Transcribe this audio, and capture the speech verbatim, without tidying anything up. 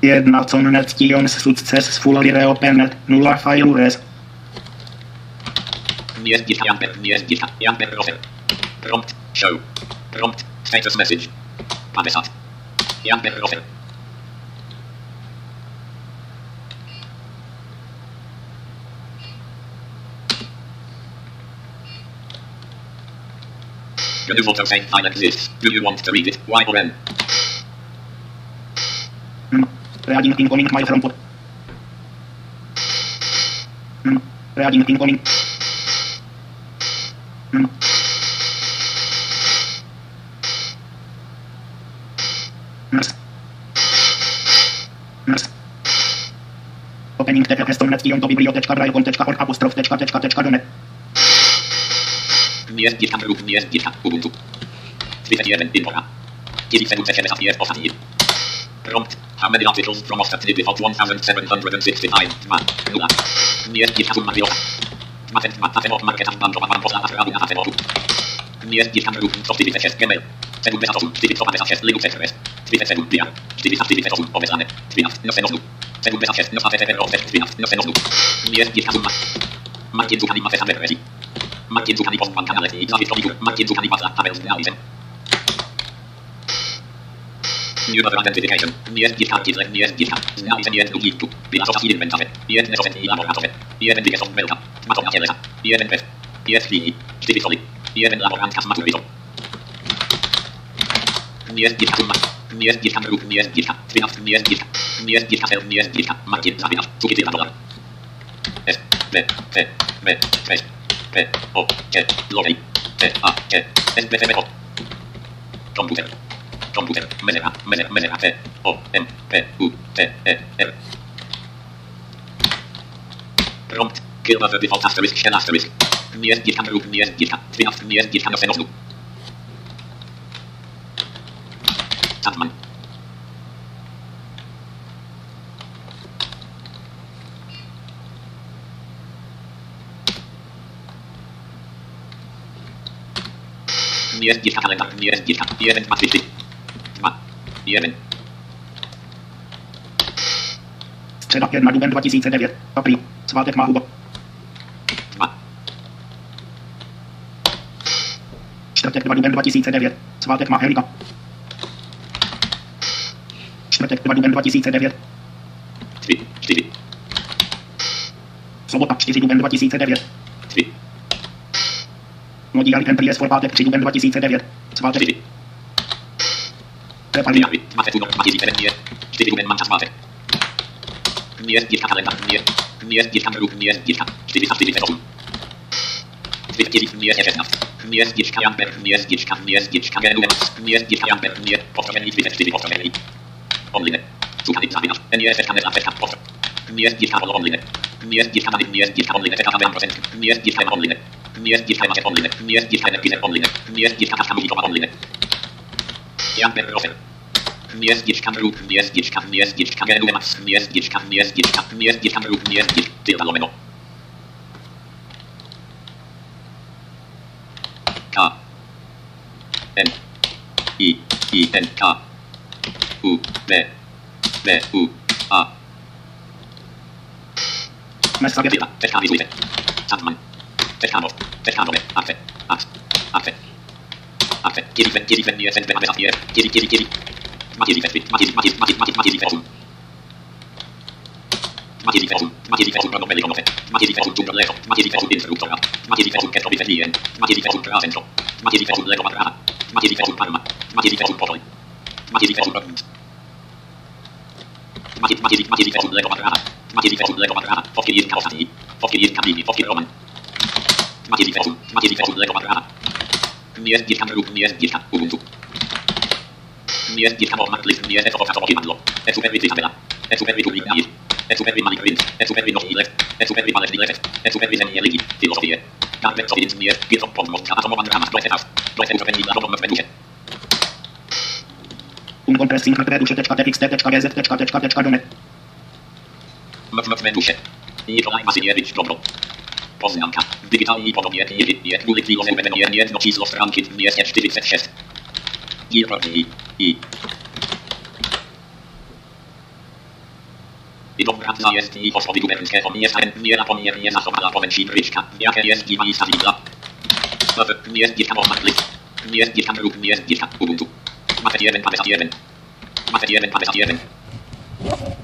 Jedna connection successfully reopened. Nulla file res. Near GitHub Amber, near GitHub Amber Rover. Prompt, show. Prompt, status message. Padesat. Amber Rover. Your new auto save file exists. Do you want to read it? Y or N? Mm. Reading incoming mail from pod. Mm. Reading incoming. Mm. Nurse. Nurse. Opening T P S connection to biblioteczka braille.org apostrof teczka teczka teczka donet. Near GitHub group, near GitHub Ubuntu. Twitter jeden Infora. dziewięć sekund siedem F of Prompt. How many articles from Oscar to the default one thousand seven hundred sixty-five? Dwa. Nula. Near GitHub Mario. Matent ma tafel of market and band of one post after adding a tafel of. Near GitHub group of T V sześć Gmail. Segund bez osób. T V top sześć Linux Express. Twitter segund P R. T V T V osób. Powiedzane. Twinaf. No senosnu. Segund bez sześć. No A T T P O Twinaf. No senosnu. Near GitHub ma. Martin Zucani ma Fesa Merrezi. Martin Zucani post one kanale i Dawid Komikur. Martin Zucani patla tabel z realizem. New User Identification. Near GitHub Gitler. Near GitHub. Znalizem jeden Gitu. Bila sosa inwentarze. Jedne soset i laboratowe. Jeden dygeson melka. Matona cielesa. Jeden pet. Jest linii. Cztery soli. Jeden laborantka z maturyzą. Near GitHub. Near GitHub group. Near GitHub. Twinaf. Near GitHub. Near GitHub. Near GitHub. Martin Zabinasz. Cukity laborar. S. B. T. B. P. P. O. C. Logej. T. A. C. S. B. C. B. O. Komputer. Komputer. Mezera. Mezera. Mezera. T. O. M. P. U. T. E. R. Prompt. Kill the default asterisk. Shell asterisk. Near GitHub group. Near GitHub. Twinaf. Near GitHub. No senosnu. Sandman. Near GitHub kalendar. Near GitHub. Jeden. Dwa. Trzy. Dwa. Jeden. Strzelam jedna lubem dwa tysiące dziewięć. April. Swatek ma Hugo. Dwa. Czwartek dwa lubem dwa tysiące dziewięć. Swatek ma Erika. Czwartek dwa lubem dwa tysiące dziewięć. Trzy. Cztery. Sobota cztery lubem dwa tysiące dziewięć. Trzy. Modial Temple jest formatek trzy lubem dwa tysiące dziewięć. Swatek. Cztery. Preparia. Dwa. Fetuno. Dwa. Dziewięć. Jeden. Cztery lubem mancha swatek. Near GitHub kalendar. Near. Near GitHub group. Near GitHub. czterysta czterdzieści osiem. Twitter dziewięć. Near szesnaście. Near GitHub Amber. Near GitHub. Near GitHub Genuem. Near GitHub Amber. Near. Powtórzenie. Twitter cztery. Powtórzenie. Online. Słuchaj. Zabinasz. Near F. Kanela. F. Powtórzenie. Near GitHub online. Near GitHub Near GitHub online. F. Kanela. procent. Near GitHub online. Near GitHub Market online. Near GitHub Business online. Near GitHub Community online. Amber Rover. Near GitHub group. Near GitHub. Near GitHub Genuem. Near GitHub. Near GitHub. Near GitHub group. Near GitHub. Tyle lomeno. K. N. I. I. N. K. U. B. B. U. A. Message. Tyle. Teczka wizuje. Sandman. Teczkano. Teczkano. Afe. Afe. Afe. Afe. Kieli fen. Kieli fen. Nie sen. Mamy zapier. Kieli. Kieli. Kieli. Makieli fen. Makieli. Makieli. Makieli. Makieli. Makieli fen. Makieli fen. Makieli fen. Rono melikonowe. Makieli fen. Dżunglo lewo. Makieli fen. Instruktora. Makieli fen. Kestrowi fen. Lien. Makieli fen. Krasentro. Makieli fen. Lego matrana. Makieli fen. Parma. Makieli fen. Powoli. Makieli fen. Rognt. Makieli. Makieli. Makieli fen. Lego matrana. Makieli fen. Lego matrana. Fotkiel jeden kaosati. Fotkiel jeden kablini. Fotkiel roman. Makieli fen. Makieli fen. Lego matrana. Near GitHub group. Near GitHub Ubuntu. Near GitHub of Mark list. Near F of Kasoki Mandlo. F super tabela. F super public name. F super malik print. F super no ile. F super malek ile. F super zenie ligi. Filozofie. Garden of Engineer. Github pommo. Atomowa ramach. Projekt house. Projekt uczeni dla robotów menusie. Uncompressing reduce.txt.gz.net. W menusie. Nikolaj Masyniewicz. Dobro. Poznanka. Digitalni podobnie. Nie. Gulik Lilonem będą jedno czíslo stránky dwieście czterdzieści sześć. I. I. I dobra jest i poszło wygubęckiego miasta, nie zapomnie mnie zasobala powęci bryczka, jakie jest dziwa i stawidla. Nie jest dziewka Montmartlik. Nie jest dziewka Bruk, nie jest dziewka Ubuntu. Matet jeden, padesat jeden. Matet jeden, padesat jeden.